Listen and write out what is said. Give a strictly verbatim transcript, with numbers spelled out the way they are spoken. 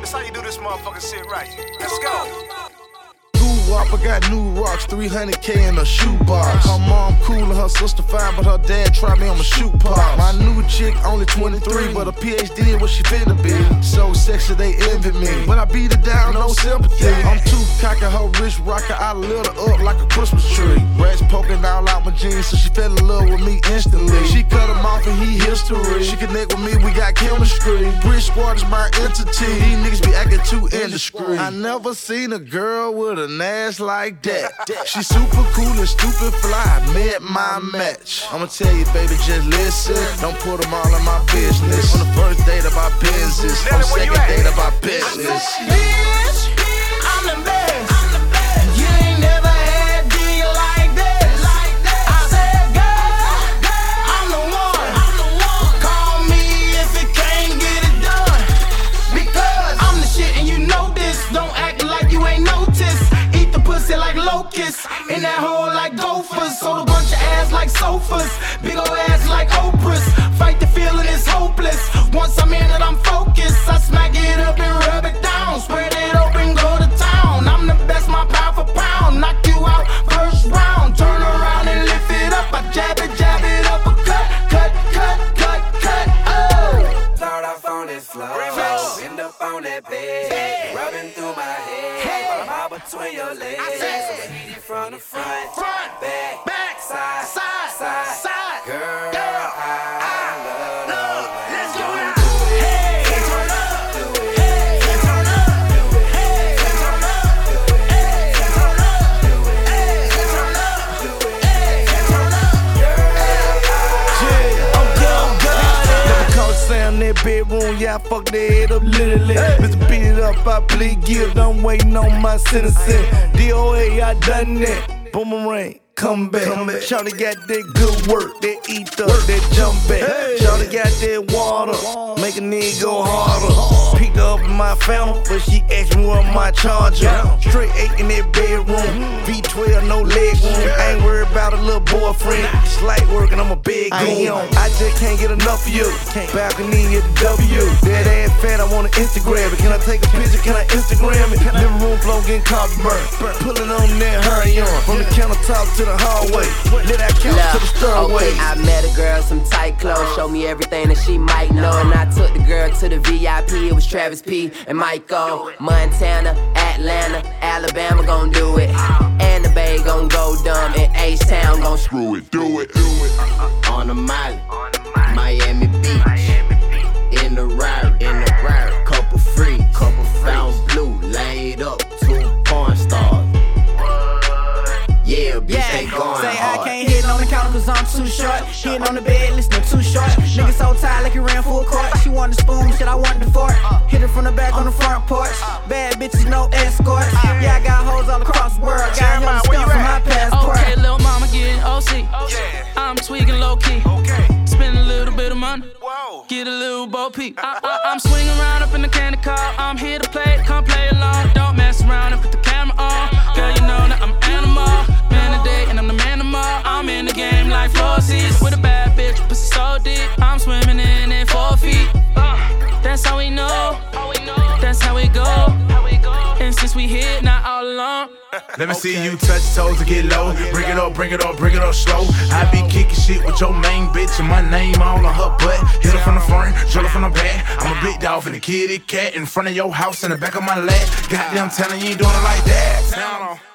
That's how you do this motherfucking shit right. Let's go. I got new rocks, three hundred K in a shoebox. Her mom cool and her sister fine, but her dad tried me on my shoe pops. My new chick only twenty-three, but a P H D in what she finna be. So sexy they envy me. When I beat her down, no sympathy. I'm too cocky, her wrist rockin', I lit her up like a Christmas tree. Rats poking all out my jeans, so she fell in love with me instantly. She cut him off and he history. She connect with me, we got chemistry. Bridge Squad is my entity. These niggas be acting too indiscreet. I never seen a girl with an ass like that. She super cool and stupid fly, met my match. I'ma tell you, baby, just listen. Don't put them all in my business. On the first date of our business, on the second date of our business. Bitch, I'm the best. You ain't never had D like this. I said, girl, I'm the one. Call me if you can't get it done. Because I'm the shit and you know this. Don't act like you ain't noticed. Pussy like locusts, in that hole like gophers. Sold a bunch of ass like sofas, big ol' ass like Oprah's. Fight the feeling is hopeless. Once I'm in it, I'm focused. I smack it up and rub it down. Spread it open, go to town. I'm the best, my pound for pound. Knock you out first round. Turn around and lift it up. I jab it, jab it up a cut, cut, cut, cut, cut. Oh, start off on this floor, end up on that bed, rubbing through my head, all between your legs. From the front, front, back, back, side, side, side, side. Girl, Girl I, I love, love. Let's go now. Hey, turn up, do it. Hey, turn up, do it. Hey, turn up, do it. Hey, turn up, do it. Hey, turn up, do it. Hey, turn up, girl. Yeah, I'm young, God. Never caught Sam in that bedroom, yeah, I fuck that head up literally. Mister Beat it up, I plead guilty, I'm waiting on my citizen. D O A, I done that. Boomerang, come back. Shawty got that good work, that eat up, that jump back. Shawty got that water, make a nigga go harder. Picked her up in my fountain, but she asked me where my charger. Straight eight in that bedroom, V twelve, no leg room. I ain't worried about a little boyfriend. It's light work and I'm a big goon. I just can't get enough of you. Balcony at the W. That ass fat, I wanna Instagram it. Can I take a picture? Can I Instagram it? Living room floor getting coffee burn. Pulling on that hurry on. From the countertop to the hallway. Lit that couch to the stairway. Okay, I met a girl, some tight clothes. Showed me everything that she might know. And I took the girl to the V I P. It was Travis P and Michael. Montana, Atlanta, Alabama gon' do it. And the Bay gon' go dumb. And H-Town gon' screw it. Do it, do it. On the Miley, Miami Beach. In the Rari, in the Rari. Couple free, couple found blue. Laid up, two porn stars. Yeah, bitch, yeah. they going Say hard. I can't hit on the counter cause I'm too short. Hitting on the bed, listening too short. Nigga so tired like he ran full court. She wanted the spoon, shit, I wanted the fork. Hit her from the back on the front porch. Bad bitches, no escorts. Yeah, I got hoes all across the world. Got hella stuff from my passport. Okay, little mama getting O C. I'm tweaking low key. Spend a little bit of money. Get a little bo peep. I, I, I'm swinging around up in the candy car. I'm here to play, come play along. Don't mess around and put the camera on. Girl, you know that I'm animal. Man of day and I'm the man of all. I'm in the game like four seas. With a bad bitch, pussy so deep. I'm swimming in it four feet. Uh, that's how we know. That's how we go. And since we hit, not all alone. Let me see you touch toes and get low. Bring it up, bring it up, bring it up slow. I be kicking shit with your main bitch and my name all on her butt. Hit her from the front, drill her from the back. I'm a big dog for the kitty cat in front of your house in the back of my lap. Goddamn telling you ain't doing it like that.